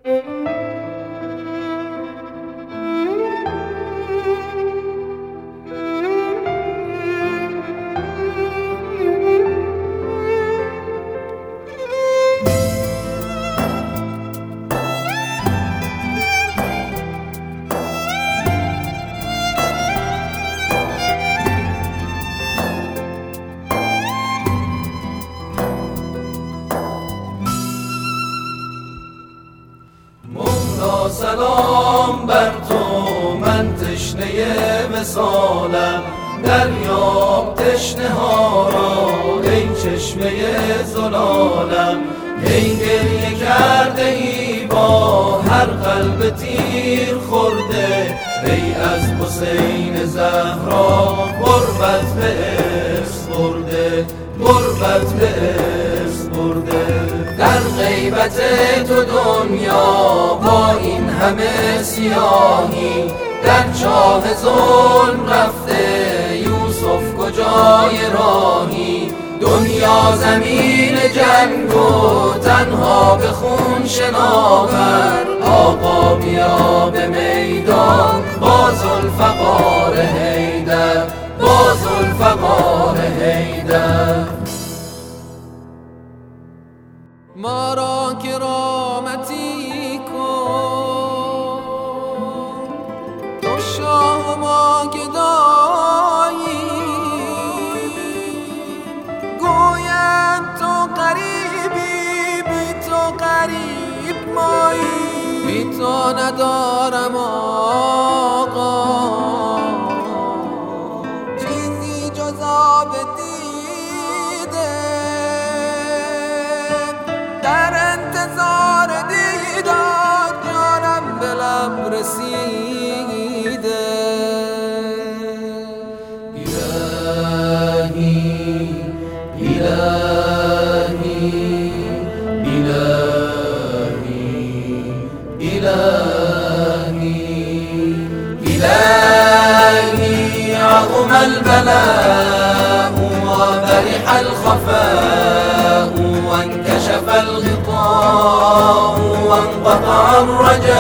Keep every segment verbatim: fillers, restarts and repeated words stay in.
سلام بر تو، من تشنه وصالم، دریاب تشنه ها را ای چشمه زلالم. ای گریه کرده ای با هر قلب تیر خورده، ای از حسین زهرا غربت به ارث برده، غربت به ارث برده. در غیبت تو دنیا با این همه سیاهی، در چاه ظلم رفته یوسف کجای راهی. دنیا زمین جنگ و تنها به خون شناور، آقا بیا به میدان با ذوالفقار حیدر، با ذوالفقار حیدر. ما را کرامتی کن، تو شاه ما گدایی، گویم تو قریبی، بی تو قریب مایی، بی تو ندارم آقا چیزی جز آب دیده، در انتظار دیدار جانم به لب رسیده. الهی الهی الهی الهی الهی عظم البلاء وبرح الخفاء وانكشف الغطاء وانقطع الرجاء،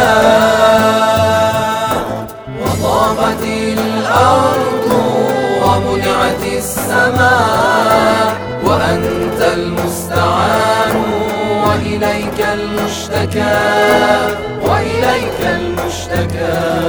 وضاقت الأرض ومنعت السماء، وأنت المستعان وإليك المشتكى، وإليك المشتكى.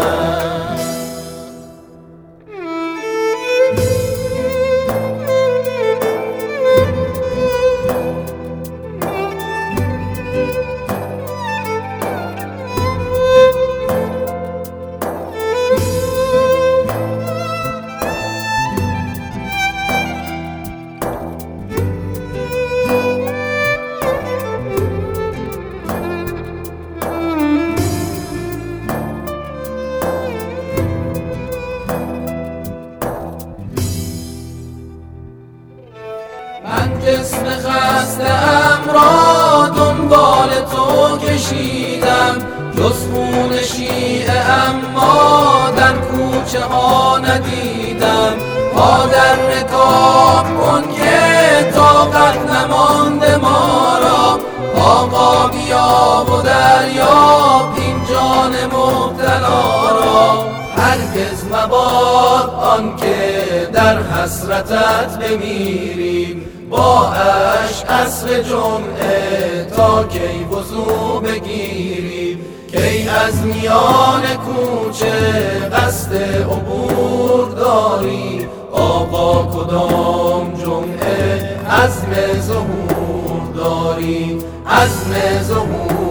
من جسم خسته‌ام را دنبال تو کشیدم، جز خون شیعه اما در کوچه ها ندیدم. پا در رکاب کن که طاقت نمانده ما را، آقا بیا و دریاب این جان مبتلا را. هرگز مباد آن که در حسرتت بمیریم، با اشک عصر جمعه تا کی وضو بگیریم. کی از میان کوچه قصد عبور داری، آقا کدام جمعه عزم ظهور داری، عزم ظهور